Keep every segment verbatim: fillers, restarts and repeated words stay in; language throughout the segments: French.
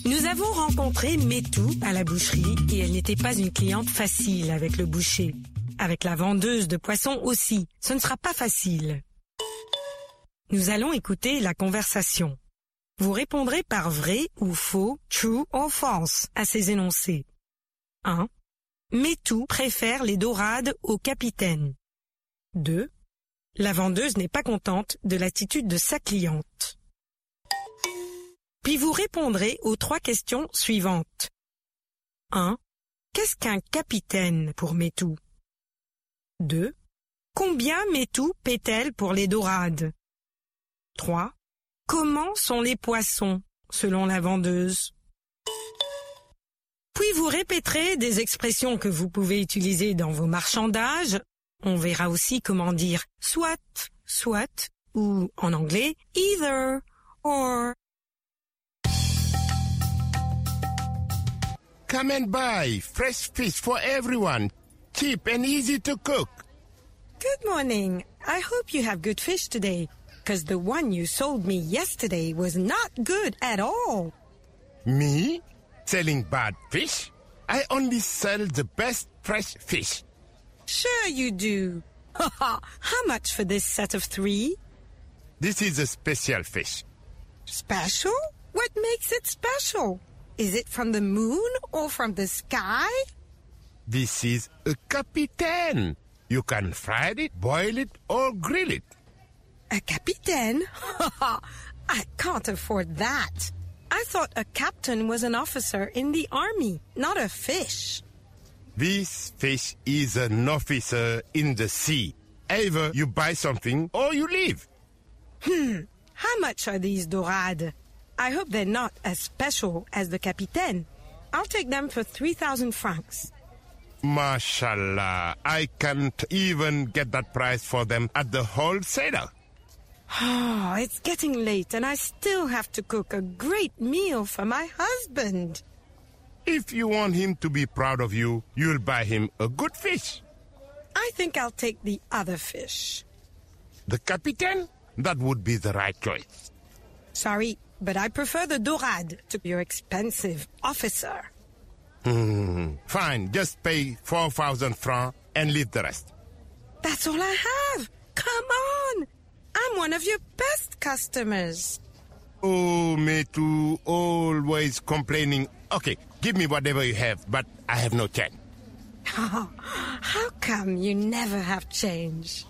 Nous avons rencontré Métou à la boucherie et elle n'était pas une cliente facile avec le boucher. Avec la vendeuse de poissons aussi, ce ne sera pas facile. Nous allons écouter la conversation. Vous répondrez par vrai ou faux, true or false, à ces énoncés. un. Métou préfère les dorades au capitaine. deux. La vendeuse n'est pas contente de l'attitude de sa cliente. Puis vous répondrez aux trois questions suivantes. un. Qu'est-ce qu'un capitaine pour Métou? deux. Combien Métou paie-t-elle pour les dorades? trois. Comment sont les poissons, selon la vendeuse? Puis vous répéterez des expressions que vous pouvez utiliser dans vos marchandages. On verra aussi comment dire soit, soit, ou en anglais either, or. Come and buy fresh fish for everyone, cheap and easy to cook. Good morning. I hope you have good fish today, because the one you sold me yesterday was not good at all. Me? Selling bad fish? I only sell the best fresh fish. Sure you do. How much for this set of three? This is a special fish. Special? What makes it special? Is it from the moon or from the sky? This is a capitaine. You can fry it, boil it, or grill it. A capitaine? I can't afford that. I thought a captain was an officer in the army, not a fish. This fish is an officer in the sea. Either you buy something or you leave. Hmm. How much are these dorades? I hope they're not as special as the capitaine. I'll take them for three thousand francs. Mashallah, I can't even get that price for them at the wholesaler. Oh, it's getting late and I still have to cook a great meal for my husband. If you want him to be proud of you, you'll buy him a good fish. I think I'll take the other fish. The capitaine? That would be the right choice. Sorry, but I prefer the dorade to your expensive officer. Hmm. Fine, just pay four thousand francs and leave the rest. That's all I have. Come on. I'm one of your best customers. Oh, Métou, always complaining. Okay, give me whatever you have, but I have no change. Oh, how come you never have change?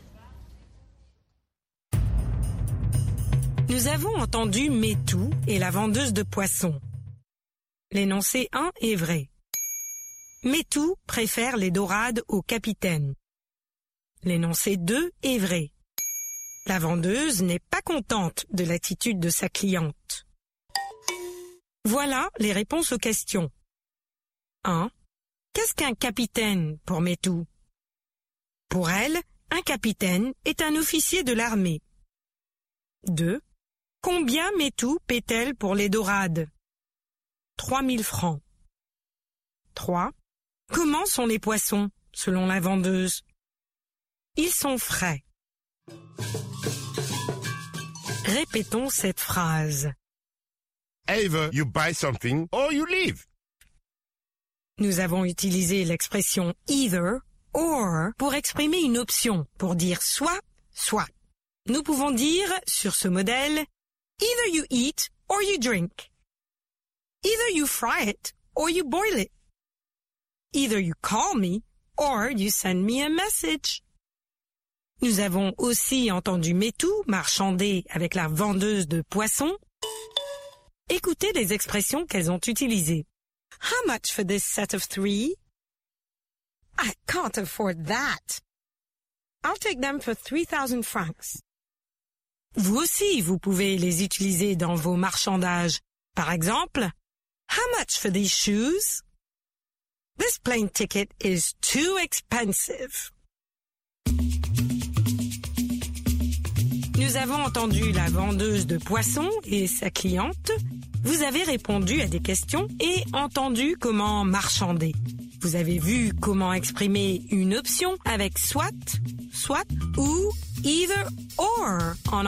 Nous avons entendu Métou et la vendeuse de poissons. L'énoncé un est vrai. Métou préfère les dorades au capitaine. L'énoncé deux est vrai. La vendeuse n'est pas contente de l'attitude de sa cliente. Voilà les réponses aux questions. un. Qu'est-ce qu'un capitaine pour Métou? Pour elle, un capitaine est un officier de l'armée. deux. Combien Métou paie-t-elle pour les dorades? trois mille francs. trois. Comment sont les poissons, selon la vendeuse? Ils sont frais. Répétons cette phrase. Either you buy something or you leave. Nous avons utilisé l'expression either, or pour exprimer une option, pour dire soit, soit. Nous pouvons dire, sur ce modèle, either you eat or you drink. Either you fry it or you boil it. Either you call me or you send me a message. Nous avons aussi entendu Métou marchander avec la vendeuse de poissons. Écoutez les expressions qu'elles ont utilisées. How much for this set of three? I can't afford that. I'll take them for three thousand francs. Vous aussi, vous pouvez les utiliser dans vos marchandages. Par exemple, how much for these shoes? This plane ticket is too expensive. Nous avons entendu la vendeuse de poissons et sa cliente. Vous avez répondu à des questions et entendu comment marchander. Vous avez vu comment exprimer une option avec soit, soit ou either or en